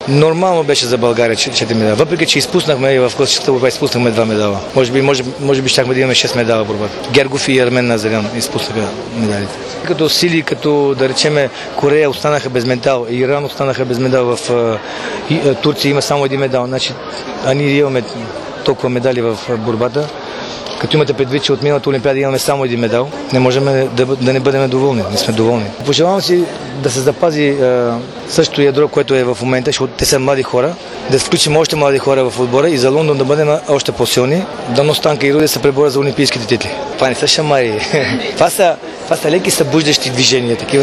Нормално беше за България 4 медала. Въпреки че изпуснахме и в класическата борба изпуснахме 2 медала. Може би щяхме да имаме 6 медала в борбата. Гергов и Армен Назарян изпуснаха медалите. Като сили, като да речеме Корея останаха без медал, Иран останаха без медал, в Турция има само 1 медал. Значи, а ние имаме толкова медали в борбата. Като имате предвид, че от миналата олимпиада имаме само 1 медал, не можем да не бъдем доволни. Не сме доволни. Пожелавам си да се запази същото ядро, което е в момента, защото те са млади хора, да включим още млади хора в отбора и за Лондон да бъдем още по-силни. Дано Станка и Руди се преборят за олимпийските титли. Това не са шамари. Това са леки събуждащи движения. Такива.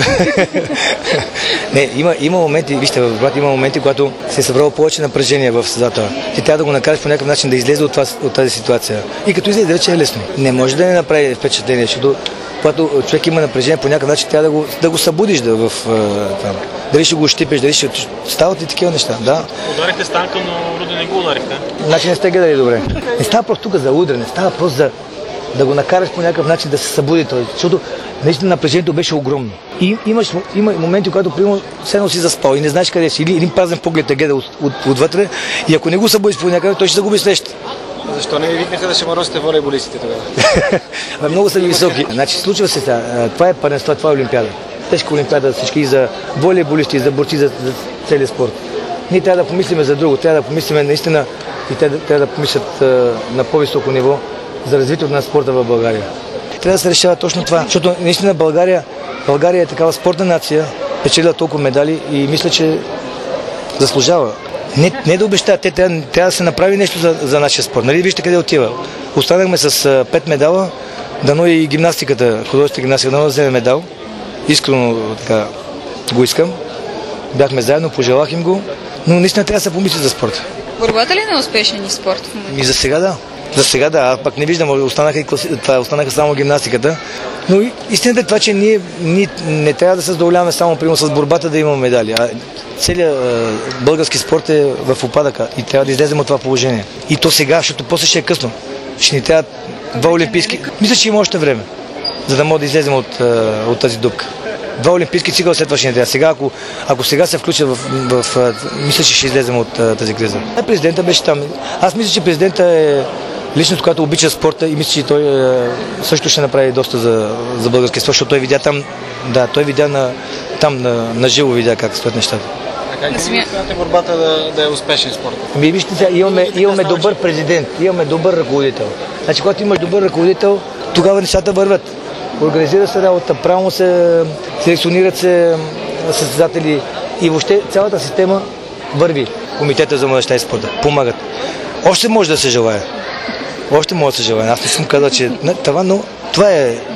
Не, има моменти, вижте, в брат, има моменти, когато се е събрало повече напрежение в съдата. Ти трябва да го накараш по някакъв начин да излезе от тази ситуация. И като излезе, вече е лесно. Не може да не направи впечатление, защото когато човек има напрежение, по някакъв начин трябва да го събудиш там. Дали ще го щипеш, дали ще... Стават и такива неща, да. Ударихте Станка, но Руди не го ударихте. Значи не сте гледали добре. Не става просто тук за удране, става просто да го накараш по някакъв начин да се събуди той. Защото наистина напрежението беше огромно. И има моменти, когато примерно седно си заспал и не знаеш къде си. Или един празен поглед те гледа отвътре и ако не го събудиш по някъде, той ще загуби среща. Защо не ви викнаха да ще морозите волейболистите тогава? Много са високи. Значи случва се това. Това е първенство, това е олимпиада. Тежка олимпиада всички и за волейболисти, и за борци за целия спорт. Ние трябва да помислиме за друго. Трябва да помислиме наистина и трябва да помислят на по-високо ниво за развитието на спорта в България. Трябва да се решава точно това, защото наистина България е такава спортна нация, печелила толкова медали и мисля, че заслужава. Не да обещава, трябва да се направи нещо за нашия спорт. Нали вижте къде отива. Останахме с 5 медала, дано и гимнастиката, художествената гимнастика, дано да вземе медал. Искрено така го искам. Бяхме заедно, пожелах им го, но наистина трябва да се помисли за спорта. Борбата ли е успешен спорт в момента? И за сега да. За сега да, а пък не виждам, останаха само гимнастиката. Но истината е това, че ние не трябва да се задоволяваме само примерно с борбата да имаме медали. Целият български спорт е в упадъка и трябва да излезем от това положение. И то сега, защото после ще е късно. Ще ни трябва 2 олимпийски. Мисля, че има още време, за да мога да излезем от тази дупка. 2 олимпийски цикъла след това ще не трябва. Сега, ако сега се включа мисля, че ще излезем от тази криза. Президента беше там. Аз мисля, че президента е личност, която обича спорта и мисля, че той също ще направи доста за българския спорт, защото той видя там, той видя на живо видя как стоят нещата. А как смятате борбата да е успешен спорт? Вижте, имаме добър президент, имаме добър ръководител. Значи, когато имаш добър ръководител, тогава нещата върват. Организира се работа, правилно се селекционират се състезатели и въобще цялата система върви. Комитета за младежта и спорта помагат. Още може да се желая. Още може да се желая. Аз не съм казал, че това, но това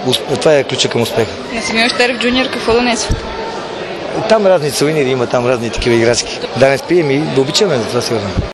е ключа към успеха. На Симеон Щерев Джуниор какво донесва? Там разни сувенири има, там разни такива играчки. Да не спием и да обичаме за това сигурно.